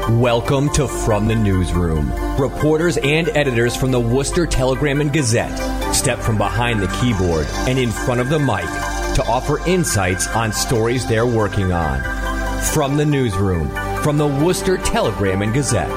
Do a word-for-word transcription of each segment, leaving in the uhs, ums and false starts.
Welcome to From the Newsroom. Reporters and editors from the Worcester Telegram and Gazette step from behind the keyboard and in front of the mic to offer insights on stories they're working on. From the Newsroom, from the Worcester Telegram and Gazette.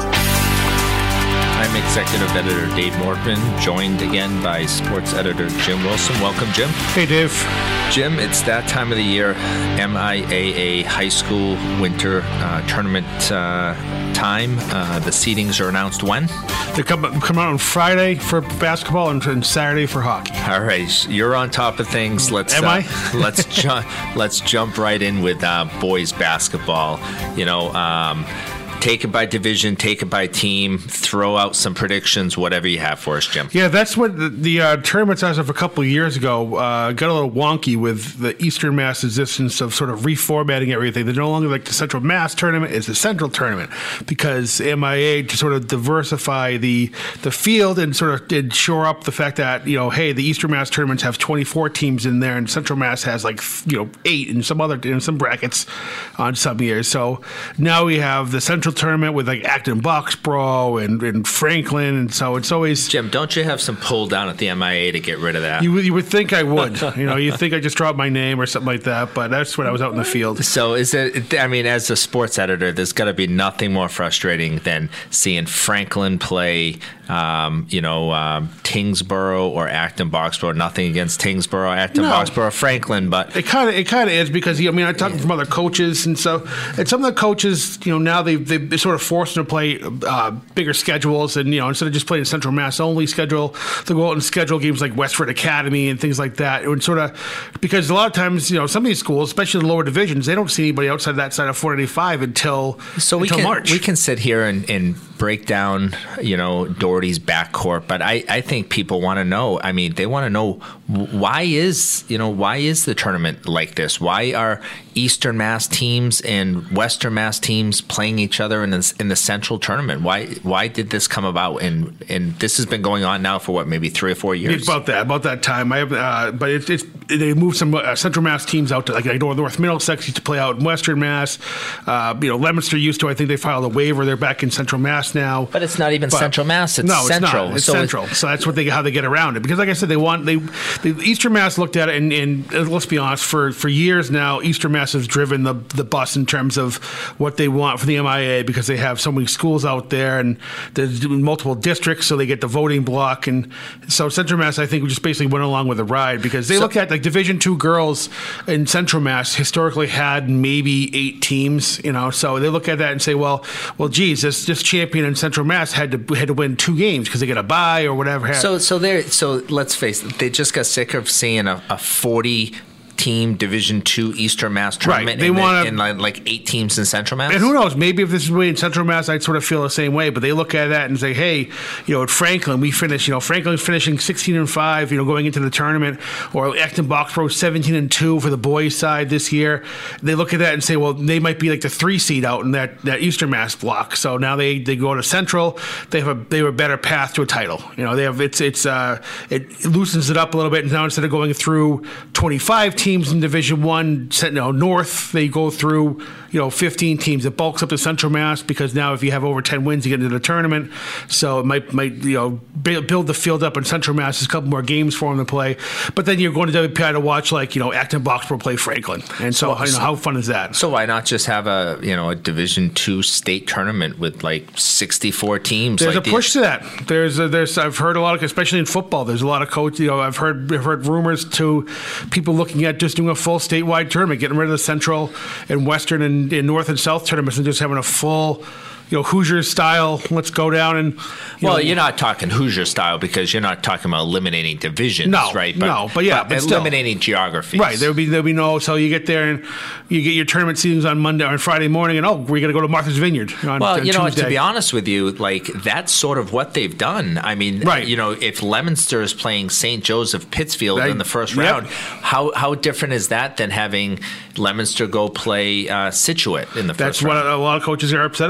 I'm Executive Editor Dave Morkman, joined again by Sports Editor Jim Wilson. Welcome, Jim. Hey, Dave. Jim, it's that time of the year, M I A A high school winter uh, tournament uh, time. Uh, the seedings are announced when? They come, come out on Friday for basketball and, and Saturday for hockey. All right, you're on top of things. Let's Am uh, I? let's ju- let's jump right in with uh, boys basketball. You know. Um, Take it by division, take it by team, throw out some predictions, whatever you have for us, Jim. Yeah, that's what the, the uh, tournaments as of a couple of years ago uh, got a little wonky with the Eastern Mass existence of sort of reformatting everything. They're no longer like the Central Mass tournament, it's the Central tournament because M I A to sort of diversify the the field and sort of did shore up the fact that, you know, hey, the Eastern Mass tournaments have twenty-four teams in there and Central Mass has like, you know, eight in some other in some brackets on some years. So now we have the Central tournament with like Acton Boxborough and, and Franklin, and so it's always Jim. Don't you have some pull down at the M I A to get rid of that? You, you would think I would. you know, you think I just dropped my name or something like that, but that's when I was out in the field. So is it? I mean, as a sports editor, there's got to be nothing more frustrating than seeing Franklin play. Um, you know, um, Tingsboro or Acton Boxborough. Nothing against Tingsboro, Acton No. Boxborough, Franklin, but it kind of it kind of is because I mean I talked from other coaches, and so and some of the coaches, you know, now they they they sort of forced them to play uh, bigger schedules, and you know instead of just playing a Central Mass only schedule, they go out and schedule games like Westford Academy and things like that. It would sort of because a lot of times you know some of these schools, especially the lower divisions, they don't see anybody outside that side of four ninety-five until so we until can March. we can sit here and, and break down you know Doherty's backcourt, but I, I think people want to know. I mean, they want to know why is you know why is the tournament like this? Why are Eastern Mass teams and Western Mass teams playing each other in the, in the Central tournament? Why why did this come about? And and this has been going on now for what, maybe three or four years? About that, about that time. I have, uh, but it's, it's they moved some uh, Central Mass teams out to like I know North Middlesex used to play out in Western Mass. Uh, you know, Leominster used to. I think they filed a waiver. They're back in Central Mass now. But it's not even but, Central Mass. It's no, Central. It's not. It's so Central. It, so that's what they how they get around it. Because like I said, they want they the Eastern Mass looked at it, and, and uh, let's be honest, for, for years now, Eastern Mass has driven the the bus in terms of what they want for the M I A because they have so many schools out there and there's multiple districts, so they get the voting block. And so Central Mass, I think, just basically went along with the ride because they so, look at like Division two girls in Central Mass historically had maybe eight teams, you know. So they look at that and say, well, well, geez, this this champion in Central Mass had to had to win two games because they get a bye or whatever. So so there. So let's face it, they just got sick of seeing a, a forty. Team Division Two Eastern Mass tournament, right. They want in like, like eight teams in Central Mass. And who knows? Maybe if this is way in Central Mass, I'd sort of feel the same way. But they look at that and say, "Hey, you know, at Franklin, we finished. You know, Franklin's finishing sixteen and five. You know, going into the tournament, or Acton Boxborough seventeen and two for the boys' side this year." They look at that and say, "Well, they might be like the three seed out in that, that Eastern Mass block." So now they, they go to Central. They have a they have a better path to a title. You know, they have it's it's uh it loosens it up a little bit. And now instead of going through twenty-five teams in Division One. One, you know, North, they go through, you know, fifteen teams. It bulks up to Central Mass because now if you have over ten wins, you get into the tournament. So it might, might you know, build the field up in Central Mass. There's a couple more games for them to play. But then you're going to W P I to watch, like, you know, Acton Boxborough play Franklin. And so, so you know, how fun is that? So why not just have a, you know, a Division Two state tournament with like sixty-four teams? There's like a push the, to that. There's, a, there's, I've heard a lot of, especially in football, there's a lot of coaches, you know, I've heard, I've heard rumors to people looking at just doing a full statewide tournament, getting rid of the Central and Western and, and North and South tournaments and just having a full, you know, Hoosier style. Let's go down and. You well, know, you're not talking Hoosier style because you're not talking about eliminating divisions, no, right? But, no, but yeah, but but eliminating still. geographies, right? There'll be there'll be no. So you get there and you get your tournament seasons on Monday or on Friday morning, and oh, we're gonna go to Martha's Vineyard. On, well, on you know, Tuesday. to be honest with you, like that's sort of what they've done. I mean, right. you know, if Leominster is playing Saint Joseph Pittsfield I, in the first yep. round, how how different is that than having Leominster go play uh, Scituate in the That's first round? That's what a lot of coaches are upset about because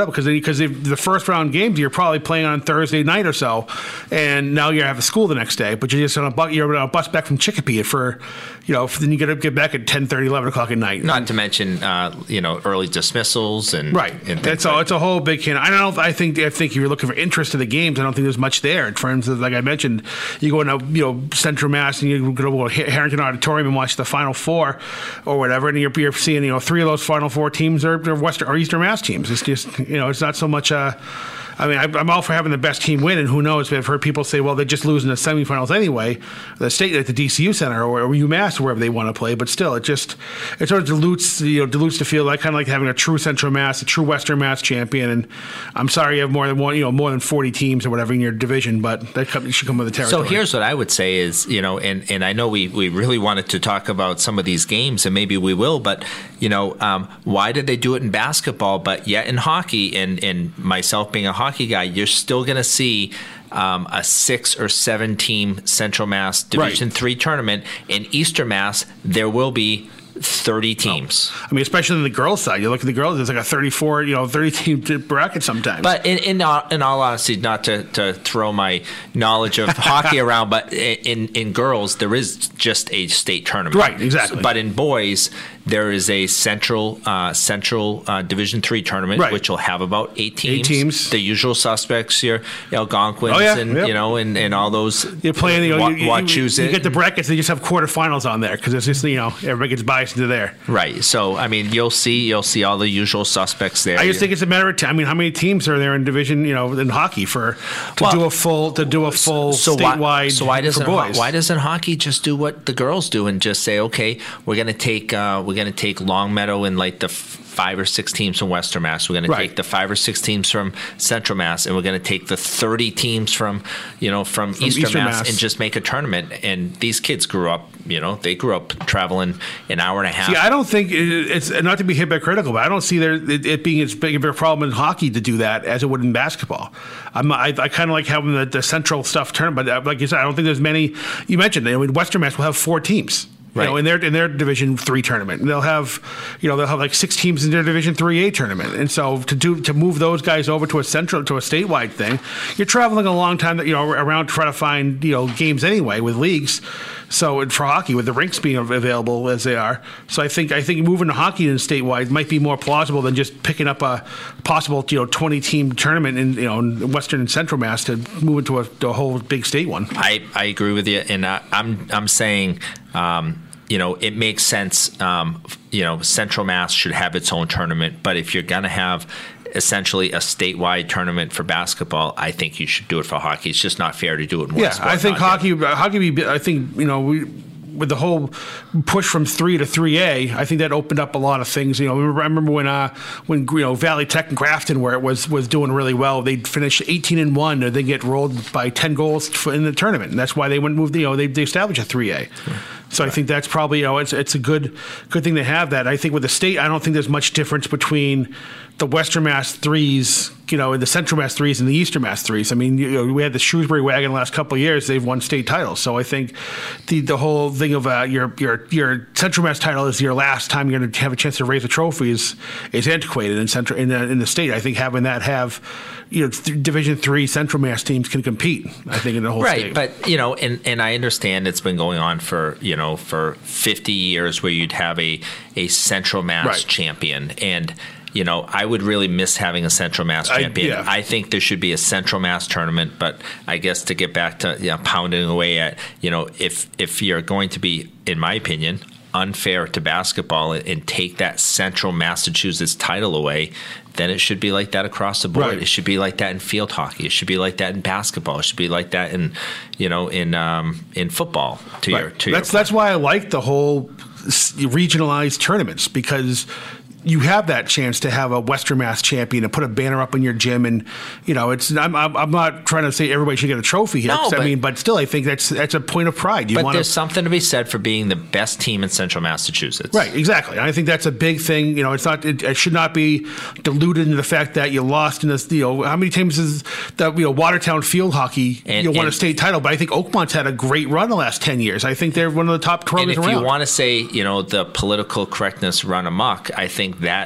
because if the first round games you're probably playing on Thursday night or so, and now you have a school the next day, but you're just on a bus, you're on a bus back from Chicopee for, you know, then you got to get back at ten thirty, eleven o'clock at night. Not to mention, uh, you know, early dismissals and right. And That's all. like It's a whole big can. I don't know. I think I think if you're looking for interest in the games, I don't think there's much there in terms of, like I mentioned, you go into, you know, Central Mass and you go to Harrington Auditorium and watch the Final Four or whatever, and you're, you're seeing, you know, three of those Final Four teams are, are Western or Eastern Mass teams. It's just, you know, it's not so much. Uh, I mean, I, I'm all for having the best team win, and who knows? I've heard people say, well, they just lose in the semifinals anyway, the state at the D C U Center or, or UMass or wherever they want to play. But still, it just it sort of dilutes, you know, dilutes the field. Like kind of like having a true Central Mass, a true Western Mass champion. And I'm sorry you have more than one, you know, more than forty teams or whatever in your division, but that come, should come with the territory. So here's what I would say is, you know, and, and I know we, we really wanted to talk about some of these games, and maybe we will, but, you know, um, why did they do it in basketball, but yet in hockey, and, and myself being a hockey guy, you're still going to see um, a six or seven team Central Mass Division right. three tournament. In Eastern Mass, there will be thirty teams. Oh. I mean, especially on the girls' side, you look at the girls; it's like a thirty-four, you know, thirty team bracket sometimes. But in in all, in all honesty, not to, to throw my knowledge of hockey around, but in in girls, there is just a state tournament, right? Exactly. But in boys, there is a central uh, central uh, Division three tournament, right. which will have about eight teams. Eight teams. The usual suspects here, Algonquins, oh, yeah. and yep. you know, and, and all those. You're playing, you know, wa- you, you, Wachusett. you get the brackets; they just have quarterfinals on there because it's just, you know, everybody gets biased into there. Right. So I mean, you'll see you'll see all the usual suspects there. I just think it's a matter of time. I mean, how many teams are there in division, you know, in hockey for to well, do a full to do a full so statewide? Why, so why doesn't for boys? why doesn't hockey just do what the girls do and just say, okay, we're going to take uh, we're going to take Longmeadow and like the f- five or six teams from Western Mass. We're going to right. take the five or six teams from Central Mass, and we're going to take the thirty teams from you know from, from Eastern, Eastern Mass, Mass and just make a tournament. And these kids grew up, you know, they grew up traveling an hour and a half. See, I don't think it's not to be hypocritical, but I don't see there it, it being as big of a problem in hockey to do that as it would in basketball. I'm, I, I kind of like having the, the central stuff tournament, but like you said, I don't think there's many. You mentioned, I mean, Western Mass will have four teams. You right. know, in their in their Division three tournament, and they'll have, you know, they'll have like six teams in their Division three A tournament, and so to do to move those guys over to a central to a statewide thing, you're traveling a long time, that you know, around to try to find, you know, games anyway with leagues. So for hockey, with the rinks being available as they are, so I think I think moving to hockey in statewide might be more plausible than just picking up a possible, you know, twenty team tournament in, you know, in Western and Central Mass to move into a, to a whole big state one. I, I agree with you, and I, I'm I'm saying. Um, You know, it makes sense. Um, you know, Central Mass should have its own tournament, but if you're going to have essentially a statewide tournament for basketball, I think you should do it for hockey. It's just not fair to do it in one yeah, sport. I think hockey, hockey. Be, I think you know we. With the whole push from three to three A, I think that opened up a lot of things. You know, I remember when uh, when you know Valley Tech and Grafton, where it was was doing really well, they'd finish eighteen and one, and they get rolled by ten goals in the tournament, and that's why they went move. You know, they they established a three A. So I think that's probably, you know, it's it's a good good thing to have that. I think with the state, I don't think there's much difference between the Western Mass threes, you know, and the Central Mass threes and the Eastern Mass threes. I mean, you know, we had the Shrewsbury Wagon the last couple of years; they've won state titles. So I think the the whole thing of uh, your your your Central Mass title is your last time you're going to have a chance to raise a trophy is is antiquated in central in the, in the state. I think having that have, you know, th- Division three Central Mass teams can compete. I think in the whole right, state. Right, but you know, and and I understand it's been going on for you know for fifty years where you'd have a a Central Mass right. champion. And you know, I would really miss having a Central Mass champion. I, yeah. I think there should be a Central Mass tournament, but I guess to get back to, you know, pounding away at, you know, if if you're going to be, in my opinion, unfair to basketball and, and take that Central Massachusetts title away, then it should be like that across the board. Right. It should be like that in field hockey. It should be like that in basketball. It should be like that in, you know, in um, in football. To right. your, to that's your that's why I like the whole regionalized tournaments, because you have that chance to have a Western Mass champion and put a banner up in your gym, and you know, it's. I'm, I'm not trying to say everybody should get a trophy here. No, but, I mean, but still, I think that's that's a point of pride. You but wanna, there's something to be said for being the best team in Central Massachusetts. Right, exactly. And I think that's a big thing. You know, it's not. It, it should not be diluted into the fact that you lost in this. You know, how many times is that? You know, Watertown field hockey and, you know, won and, a state title, but I think Oakmont's had a great run the last ten years. I think they're one of the top programs around. And if around. you want to say, you know, the political correctness run amok, I think that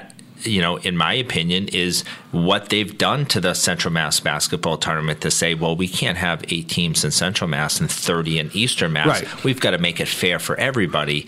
you know, in my opinion, is what they've done to the Central Mass basketball tournament to say, well, we can't have eight teams in Central Mass and thirty in Eastern Mass. Right. We've got to make it fair for everybody.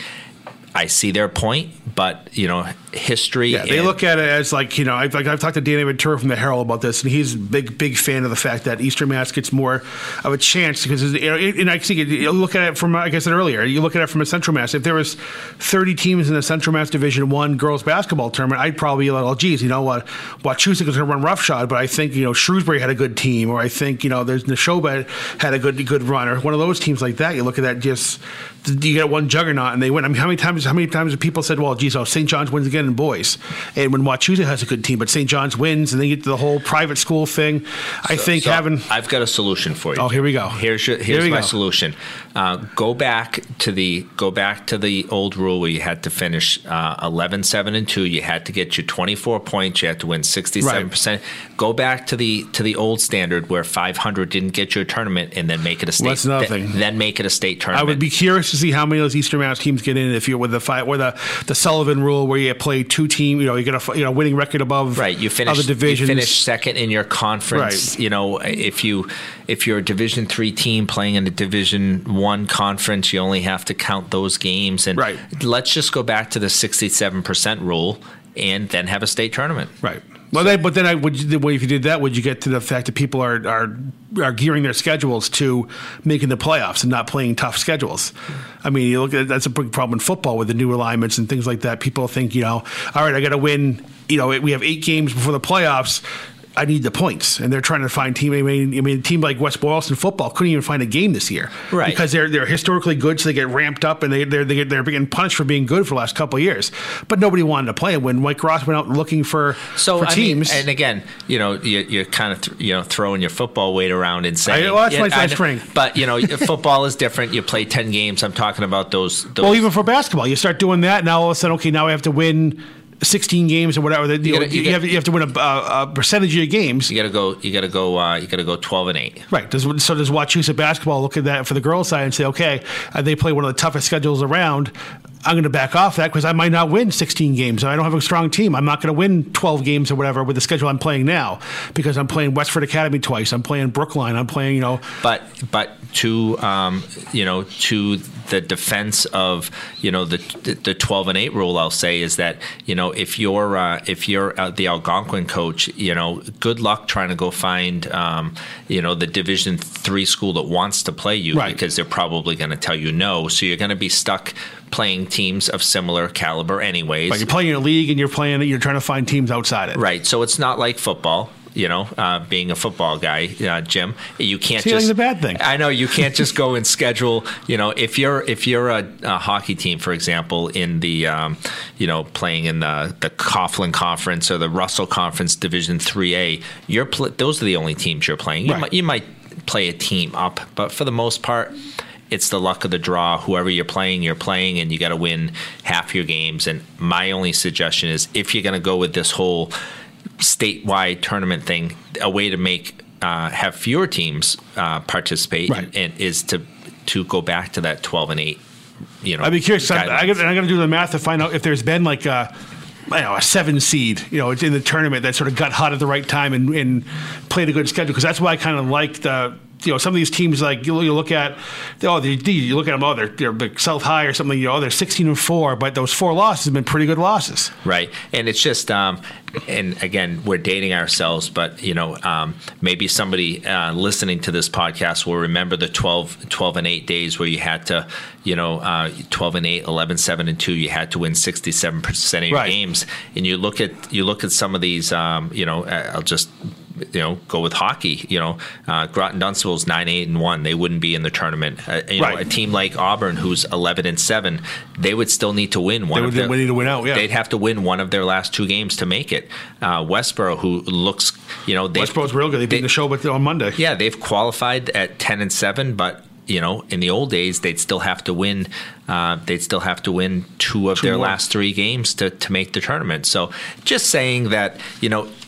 I see their point, but, you know, history. Yeah, they and, look at it as like, you know, I've, like I've talked to Danny Ventura from the Herald about this, and he's a big, big fan of the fact that Eastern Mass gets more of a chance because, you know, and I see you look at it from, like I said earlier, you look at it from a Central Mass. If there was thirty teams in the Central Mass Division One girls basketball tournament, I'd probably be like, oh, geez, you know what, Wachusett is going to run roughshod, but I think, you know, Shrewsbury had a good team, or I think, you know, there's Neshoba had a good, good run, or one of those teams like that. You look at that, just you get one juggernaut and they win. I mean, how many times, how many times have people said, well, geez, oh, Saint John's wins again in boys, and when Wachusett has a good team, but Saint John's wins, and they get to the whole private school thing. I so, think so having. I've got a solution for you. Oh, here we go. Here's your, here's here my go. solution. Uh, go back to the go back to the old rule where you had to finish uh, eleven, seven, and two. You had to get your twenty-four points. You had to win sixty-seven percent. Right. Go back to the to the old standard where five hundred didn't get you a tournament, and then make it a state. Well, that's another th- thing. Then make it a state tournament. I would be curious to see how many of those Eastern Mass teams get in if you're with the fight, or the, the Sullivan rule where you play two teams. You know, you get a you know winning record above right. You finish other divisions. You finish second in your conference. Right. You know, if you if you're a Division three team playing in a Division one conference, you only have to count those games. And right. let's just go back to the sixty-seven percent rule, and then have a state tournament. Right. Well, they, but then I would. Well, if you did that, would you get to the fact that people are, are are gearing their schedules to making the playoffs and not playing tough schedules? I mean, you look at that's a big problem in football with the new alignments and things like that. People think, you know, all right, I got to win. You know, we have eight games before the playoffs. I need the points, and they're trying to find team. I mean, I mean, a team like West Boylston football couldn't even find a game this year, right? Because they're they're historically good, so they get ramped up, and they they're they get, they're being punished for being good for the last couple of years. But nobody wanted to play when Mike Ross went out looking for so for I teams. Mean, and again, you know, you, you're kind of th- you know throwing your football weight around and saying, I, well, that's yeah, my, my I, strength. But you know, football is different. You play ten games. I'm talking about those. those well, even for basketball, you start doing that. Now all of a sudden, okay, now I have to win sixteen games or whatever. You, you, gotta, you, you, have, you have to win a, a, a percentage of your games. You got to go. You got to go. Uh, you got to go twelve and eight. Right. Does, so does Wachusett basketball look at that for the girls' side and say, okay, uh, they play one of the toughest schedules around. I'm going to back off that because I might not win sixteen games. I don't have a strong team. I'm not going to win twelve games or whatever with the schedule I'm playing now because I'm playing Westford Academy twice. I'm playing Brookline. I'm playing, you know. But but to um, you know to the defense of you know the the twelve and eight rule, I'll say is that you know if you're uh, if you're uh, the Algonquin coach, you know, good luck trying to go find um, you know the Division three school that wants to play you right. because they're probably going to tell you no. So you're going to be stuck playing teams of similar caliber anyways. But you're playing in a league and you're playing you're trying to find teams outside it. Right. So it's not like football. You know, uh, being a football guy, uh, Jim, you can't See, just. like the bad thing. I know you can't just go and schedule. You know, if you're if you're a, a hockey team, for example, in the um, you know playing in the the Coughlin Conference or the Russell Conference Division three A, you're pl- those are the only teams you're playing. You right. might you might play a team up, but for the most part, it's the luck of the draw. Whoever you're playing, you're playing, and you got to win half your games. And my only suggestion is if you're going to go with this whole statewide tournament thing, a way to make uh, have fewer teams uh, participate right. and, and is to to go back to that twelve and eight. You know, I'd be curious. I, I, I got to do the math to find out if there's been like a, I don't know, a seven seed, you know, in the tournament that sort of got hot at the right time and, and played a good schedule. Because that's why I kind of like the. You know, some of these teams, like you, you look at, oh, they, you look at them, oh, they're, they're like South High or something. You know, they're sixteen and four, but those four losses have been pretty good losses. Right, and it's just, um, and again, we're dating ourselves, but you know, um, maybe somebody uh, listening to this podcast will remember the twelve, twelve and eight days where you had to, you know, uh, twelve and eight, eleven, seven and two, you had to win sixty-seven percent of your right. games, and you look at you look at some of these, um, you know, I'll just. You know, go with hockey. You know, uh, Groton Dunstable's nine eight and one. They wouldn't be in the tournament. Uh, you right. know, a team like Auburn, who's eleven and seven, they would still need to win one. They of would their, need to win out. Yeah, they'd have to win one of their last two games to make it. Uh, Westboro, who looks, you know, Westboro's real good. They beat they, the show, but on Monday. Yeah, they've qualified at ten and seven, but. You know, in the old days, they'd still have to win. Uh, they'd still have to win two of two their more. last three games to, to make the tournament. So, just saying that, you know,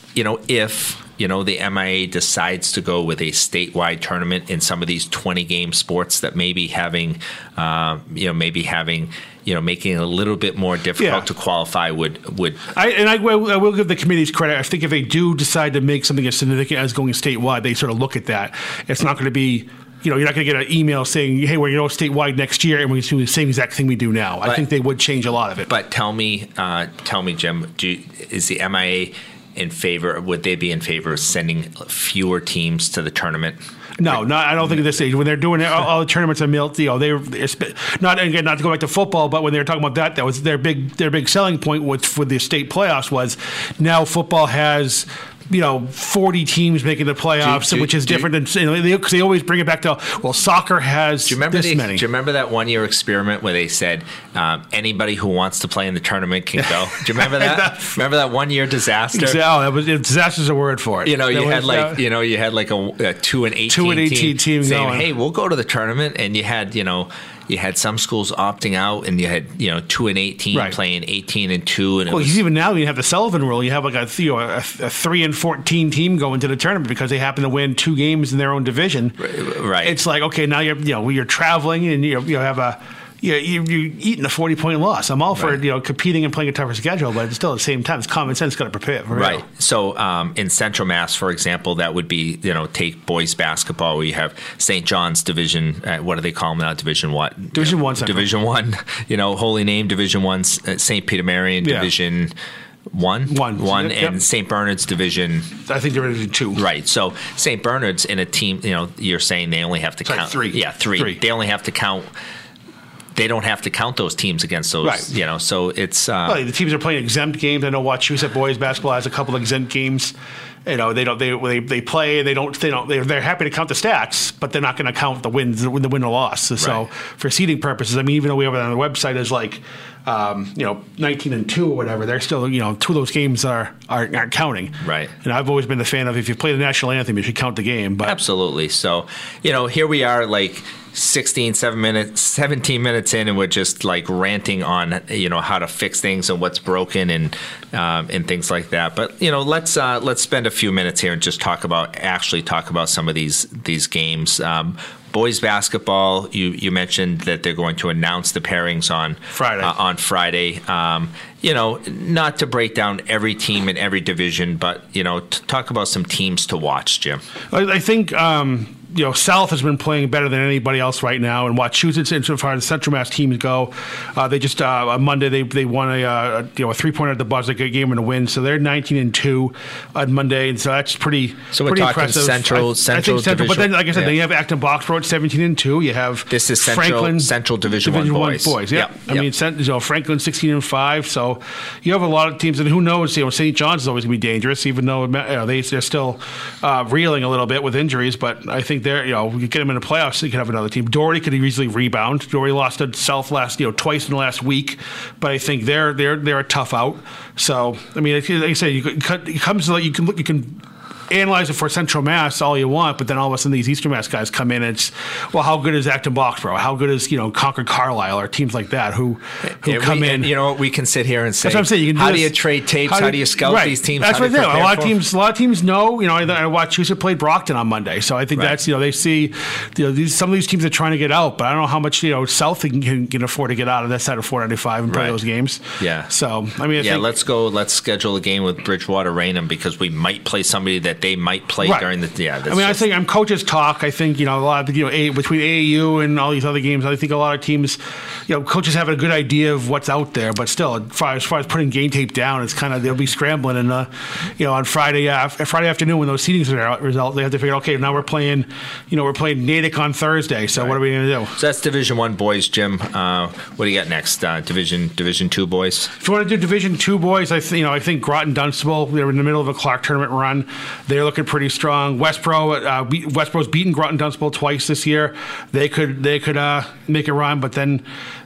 you know, if you know the M I A decides to go with a statewide tournament in some of these twenty game sports that maybe having, uh, you know, maybe having. You know, making it a little bit more difficult Yeah. to qualify would would. I, and I, I will give the committees credit. I think if they do decide to make something as significant as going statewide, they sort of look at that. It's not going to be, you know, you're not going to get an email saying, "Hey, we're going to go statewide next year, and we're going to do the same exact thing we do now." I But- think they would change a lot of it. But tell me, uh, tell me, Jim, do you, is the M I A in favor? Would they be in favor of sending fewer teams to the tournament? No, not, I don't think at this stage. When they're doing all, all the tournaments and you know, they they're not again not to go back to football, but when they were talking about that, that was their big their big selling point with with the state playoffs was now football has. You know, forty teams making the playoffs, Do you- which is do you- different than you know, they, cause they always bring it back to well, soccer has Do you remember this the, many. Do you remember that one year experiment where they said um, anybody who wants to play in the tournament can go? Do you remember that? remember that one year disaster? Oh, that was disaster's a word for it. You know, you That had was, like uh, you know you had like a, a two and eighteen Two and eighteen team saying, going. "Hey, we'll go to the tournament," and you had you know. You had some schools opting out, and you had you know two and eighteen Right. playing eighteen and two, and it Well, was, even now you have the Sullivan rule. You have like a, you know, a, a three and fourteen team going to the tournament because they happen to win two games in their own division. right. It's like okay, now you're you know you're traveling and you you have a you you you're eating a forty point loss. I'm all for Right. you know competing and playing a tougher schedule, but still at the same time, it's common sense got to prepare. For Right. real. So um, in Central Mass, for example, that would be, you know, take boys basketball where you have Saint John's Division, uh, what do they call them now? Division what? Division one Central. Division one, you know, Holy Name, Division one, uh, Saint Peter Marian, Yeah. Division one. One. One, Yep. and Saint Bernard's Division. I think they're in two. Right. So Saint Bernard's in a team, you know, you're saying they only have to Sorry, count. three. Yeah, three. Three. They only have to count. They don't have to count those teams against those, Right. you know, so it's. Uh, Well, the teams are playing exempt games. I know Wachusett boys basketball has a couple of exempt games. You know, they don't. They they, they play. They don't. They don't. They're, they're happy to count the stats, but they're not going to count the wins, the win or loss. So, so Right. for seeding purposes, I mean, even though we have it on the website as like, um, you know, nineteen and two or whatever, they're still, you know, two of those games are, are aren't counting. Right. And I've always been the fan of if you play the national anthem, you should count the game. But Absolutely. So, you know, here we are like sixteen, seven minutes, seventeen minutes in, and we're just like ranting on, you know, how to fix things and what's broken and um, and things like that. But, you know, let's uh, let's spend a few minutes here and just talk about actually talk about some of these these games. Um, boys basketball, you, you mentioned that they're going to announce the pairings on Friday. Uh, on Friday. Um, you know, not to break down every team in every division, but, you know, to talk about some teams to watch, Jim. I, I think um, you know South has been playing better than anybody else right now, and Wachusett, insofar as Central Mass teams go, uh, they just uh, on Monday they they won a, uh, you know a three pointer at the buzzer, good game and a win, so they're nineteen and two on Monday, and so that's pretty. So we're pretty talking impressive. Central- I, Central I think Central, but then Division- like I said, yeah. then you have Acton Boxborough at seventeen and two. You have This is Central- Franklin Central Division One boys. boys. Yeah, Yep, I yep. mean Cent- you know, Franklin sixteen and five. So you have a lot of teams, and who knows? You know, Saint John's is always going to be dangerous, even though you know, they they're still uh, reeling a little bit with injuries. But I think they're you know you get them in the playoffs, you could have another team. Doherty could easily rebound. Doherty lost to South last you know twice in the last week, but I think they're they're they're a tough out. So I mean, like I said, you could, it comes to like you can look you can. Analyze it for Central Mass all you want, but then all of a sudden these Eastern Mass guys come in and it's, well, how good is Acton Boxborough? How good is, you know, Concord Carlisle or teams like that who who Yeah, come we, in? You know what? We can sit here and say, That's what I'm saying. You can do how this- do you trade tapes? How, do you scout right. these teams? That's how what do I'm you saying. A prepare lot of for them? teams, a lot of teams know. You know, I, I watch Wachusett played Brockton on Monday, so I think Right. that's you know they see, you know, these some of these teams are trying to get out, but I don't know how much you know South can, can, can afford to get out of that side of four ninety-five and play Right. those games. Yeah. So I mean, I Yeah, think, let's go. Let's schedule a game with Bridgewater Raynham because we might play somebody that they might play Right. during the. Yeah, that's I mean, just- I think I'm coaches talk. I think you know a lot of you know a, between A A U and all these other games. I think a lot of teams, you know, coaches have a good idea of what's out there, but still, as far as, far as putting game tape down, it's kind of they'll be scrambling. And uh, you know, on Friday uh, Friday afternoon when those seedings are out, result, they have to figure, okay, now we're playing, you know, we're playing Natick on Thursday. So what are we going to do? So that's Division One boys, Jim. Uh, what do you got next? Uh, Division Division Two boys. If you want to do Division Two boys, I think you know I think Groton Dunstable. They're in the middle of a Clark tournament run. They're looking pretty strong. Westboro, uh, beat, Westboro's beaten Groton Dunstable twice this year. They could they could uh, make a run, but then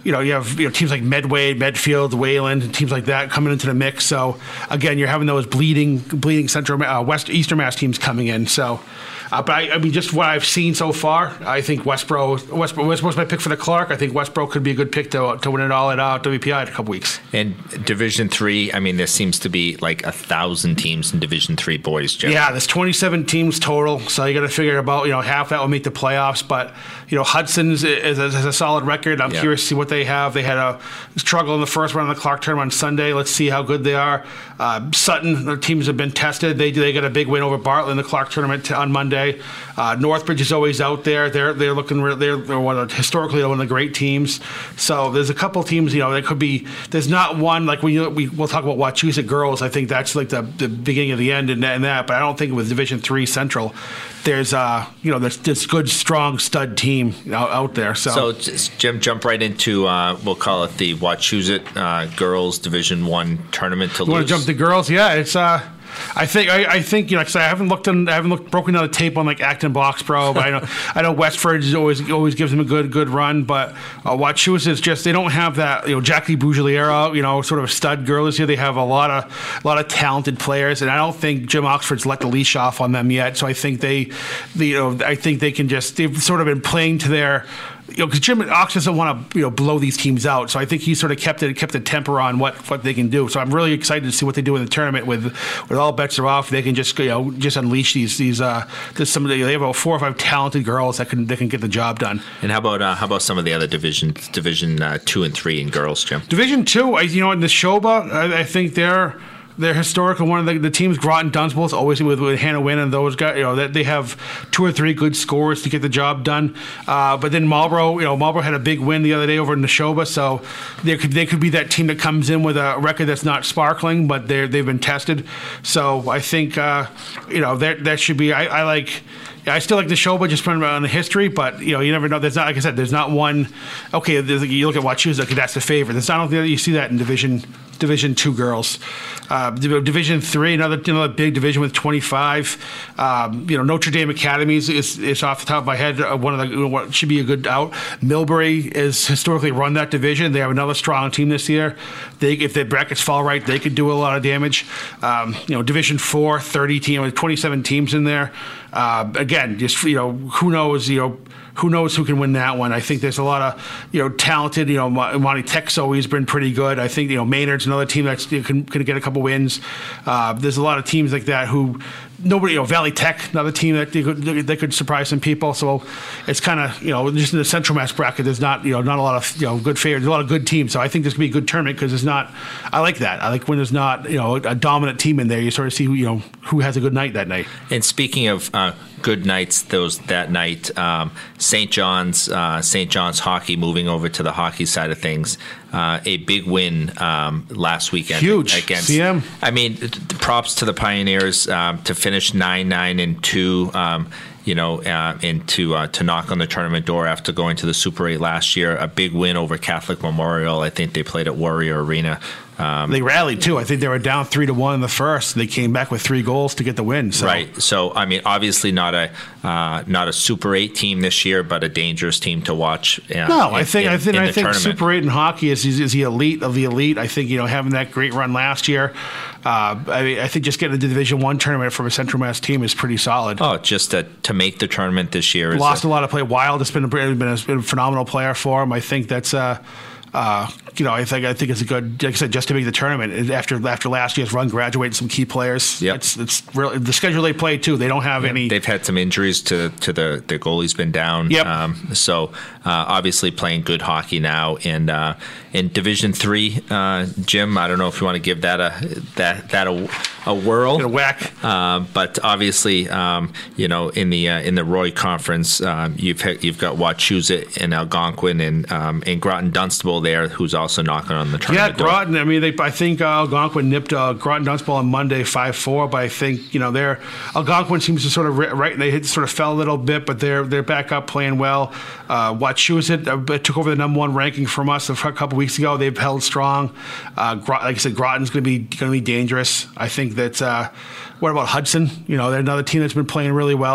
you know, you have you know teams like Medway, Medfield, Wayland, teams like that coming into the mix. So again, you're having those bleeding, bleeding Central, uh, West, Eastern Mass teams coming in. So. Uh, but I, I mean, just what I've seen so far, I think Westboro, Westboro, Westboro's my pick for the Clark. I think Westboro could be a good pick to to win it all at uh, W P I in a couple weeks. And Division Three, I mean, there seems to be like a thousand teams in Division Three boys, Jim. Yeah, there's twenty-seven teams total, so you got to figure about you know half that will make the playoffs. But you know Hudson's is, is, is a solid record. I'm yeah. curious to see what they have. They had a struggle in the first round of the Clark tournament on Sunday. Let's see how good they are. Uh, Sutton, their teams have been tested. They they got a big win over Bartlett in the Clark tournament on Monday. Uh, Northbridge is always out there. They're they're looking they're, they're one of, historically one of the great teams. So there's a couple teams you know that could be. There's not one like when you, we we'll talk about Wachusett girls. I think that's like the, the beginning of the end and, and that. But I don't think with Division Three Central, there's uh you know there's this good strong stud team out, out there. So so just, Jim, jump right into uh, we'll call it the Wachusett uh, girls Division One tournament to you want to jump to girls? Yeah, it's uh. I think I, I think you know because I haven't looked on I haven't looked broken down the tape on like Acton Boxborough, but I know I know Westford always always gives them a good good run, but uh, Wachusett is just they don't have that you know Jackie Bougeliera you know sort of stud girl this year. They have a lot of a lot of talented players, and I don't think Jim Oxford's let the leash off on them yet. So I think they, they you know I think they can just they've sort of been playing to their. You know, because Jim Ox doesn't want to, you know, blow these teams out. So I think he sort of kept it, kept the temper on what, what they can do. So I'm really excited to see what they do in the tournament. With with all bets are off, they can just you know just unleash these these. Uh, there's some they have about four or five talented girls that can they can get the job done. And how about uh, how about some of the other divisions, Division uh, two and three in girls, Jim? Division two, I, you know, in the Neshoba, I, I think they're. They're historical. One of the, the teams, Groton Dunstable, is always with, with Hannah Wynn and those guys. You know that they have two or three good scores to get the job done. Uh, but then Marlboro, you know, Marlboro had a big win the other day over in Neshoba, so they could they could be that team that comes in with a record that's not sparkling, but they they've been tested. So I think uh, you know that that should be. I, I like. I still like the show, but just putting on the history. But you know, you never know. There's not, like I said, there's not one. Okay, you look at Wachusett, okay, that's the favorite. There's not. I don't think you see that in Division Division Two girls. Uh, Division Three, another another big division with twenty-five. Um, you know, Notre Dame Academy is, is, is off the top of my head uh, one of the what should be a good out. Millbury is historically run that division. They have another strong team this year. They, if their brackets fall right, they could do a lot of damage. Um, you know, Division Four, thirty team with twenty-seven teams in there. Uh, again, just you know, who knows? You know, who knows who can win that one? I think there's a lot of you know talented. You know, Monty Tech's always been pretty good. I think you know Maynard's another team that's you know, can, can get a couple wins. Uh, there's a lot of teams like that who. Nobody, you know, Valley Tech, another team that they could, they could surprise some people. So it's kind of, you know, just in the Central Mass bracket, there's not, you know, not a lot of, you know, good favorites. There's a lot of good teams. So I think this could be a good tournament because there's not. I like that. I like when there's not, you know, a dominant team in there. You sort of see, who, you know, who has a good night that night. And speaking of uh, good nights, those that night, um, Saint John's, uh, Saint John's hockey moving over to the hockey side of things. Uh, a big win um, last weekend. Huge against. C M. I mean, props to the Pioneers um, to finish nine nine and two. Um, you know, uh, and to uh, to knock on the tournament door after going to the Super eight last year. A big win over Catholic Memorial. I think they played at Warrior Arena. Um, they rallied too. I think they were down three to one in the first. They came back with three goals to get the win. So. Right. So I mean, obviously not a uh, not a Super eight team this year, but a dangerous team to watch. Uh, no, in, I think in, I think in I the think tournament. Super eight in hockey is, is is the elite of the elite. I think you know having that great run last year. Uh, I mean, I think just getting into the Division One tournament from a Central Mass team is pretty solid. Oh, just to, to make the tournament this year. Lost a, a lot of play. Wild has been a, been a, been a phenomenal player for him. I think that's. Uh, Uh, you know, I think I think it's a good, like I said, just to make the tournament after after last year's run, graduating some key players. Yep. It's it's really the schedule they play too. They don't have yeah, any. They've had some injuries to to the the goalie's been down. Yep. Um, so uh, obviously playing good hockey now, and uh, in Division Three, uh, Jim, I don't know if you want to give that a that that a, a whirl, Get a whack. Uh, but obviously, um, you know, in the uh, in the Roy Conference, um, you've had, you've got Wachusett and Algonquin and um, and Groton Dunstable there, who's also knocking on the tournament. Yeah, Groton. I mean, they, I think uh, Algonquin nipped uh, Groton Dunstable on Monday five four, but I think you know they're Algonquin seems to sort of right. They hit, sort of fell a little bit, but they're they're back up playing well. Uh, Wachusett uh, took over the number one ranking from us a couple weeks ago. They've held strong. Uh, like I said, Groton's going to be going to be dangerous. I think that. Uh, what about Hudson? You know, they're another team that's been playing really well.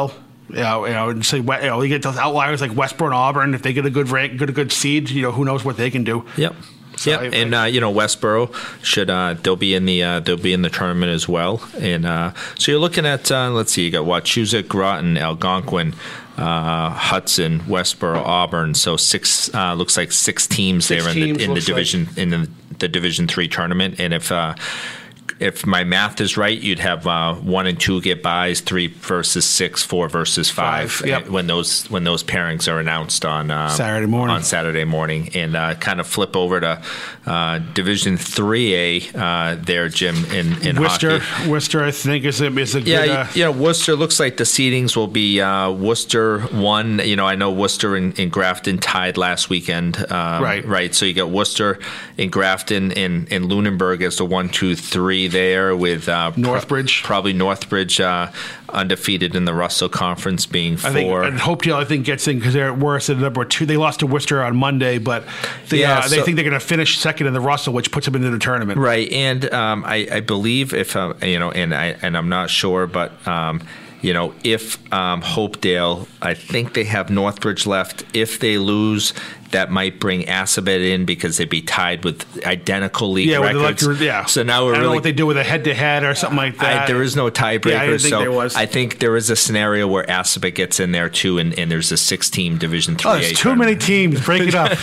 You know, you know, and so, you know, you get those outliers like Westboro and Auburn. If they get a good rank, get a good seed, you know, who knows what they can do. Yep. So yeah, I, and uh, you know Westboro should uh, they'll be in the uh, they'll be in the tournament as well, and uh, so you're looking at uh, let's see, you got Wachusett, Groton, Algonquin, uh, Hudson, Westboro, Auburn. So six uh, looks like six teams six there in teams the in the division like. in the, the Division three tournament, and if. Uh, If my math is right, you'd have uh, one and two get buys, three versus six, four versus five. Five, yep. When those when those pairings are announced on uh, Saturday morning. On Saturday morning, and uh, kind of flip over to uh, Division three A uh, there, Jim. In, in Worcester, hockey. Worcester, I think is a is a Yeah, good. Uh, you know, Worcester looks like the seedings will be uh, Worcester one. You know, I know Worcester and, and Grafton tied last weekend. Um, Right. Right. So you got Worcester and Grafton and, and Lunenburg as the one, two, three there with uh, Northbridge. Pro- probably Northbridge uh, undefeated in the Russell Conference, being I think four. and Hopedale I think gets in because they're at worst at number two. They lost to Worcester on Monday, but they Yeah, uh, they so- think they're going to finish second in the Russell, which puts them into the tournament. Right, and um, I, I believe if uh, you know, and I and I'm not sure, but um, you know, if um, Hopedale, I think they have Northbridge left. If they lose, that might bring Assabet in because they'd be tied with identical league Yeah, with the records. electric- yeah. So now we're I don't really know what they do with a head-to-head or something like that. I, there is no tiebreaker, Yeah, I didn't think so there was. I think there is a scenario where Assabet gets in there too, and, and there's a six-team Division three A. Oh, there's too many teams. Break it up.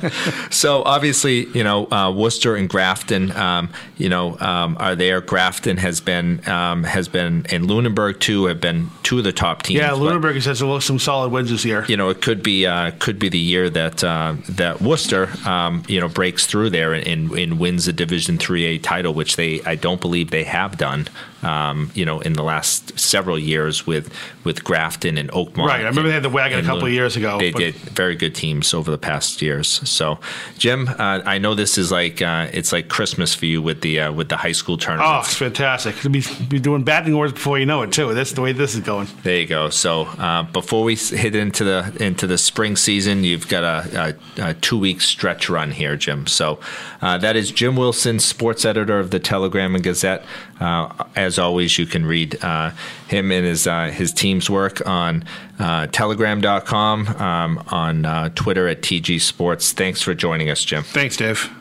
So obviously, you know, uh, Worcester and Grafton, um, you know, um, are there. Grafton has been um, has been, and Lunenburg too have been two of the top teams. Yeah, but, Lunenburg has some solid wins this year. you know, it could be uh, could be the year that uh, that Worcester, um, you know, breaks through there and, and, and wins the Division three A title, which they I don't believe they have done. Um, you know, in the last several years with with Grafton and Oakmont. Right, I remember and, they had the wagon a couple Lun- of years ago. They but- did very good teams over the past years. So, Jim, uh, I know this is like uh, it's like Christmas for you with the uh, with the high school Oh, tournaments. it's fantastic. You'll be, be doing batting orders before you know it, too. That's the way this is going. There you go. So uh, before we s- hit into the into the spring season, you've got a, a, a two week stretch run here, Jim. So uh, that is Jim Wilson, sports editor of the Telegram and Gazette. Uh, as always, you can read uh, him and his uh, his team's work on uh, telegram dot com, um, on uh, Twitter at T G Sports. Thanks for joining us, Jim. Thanks, Dave.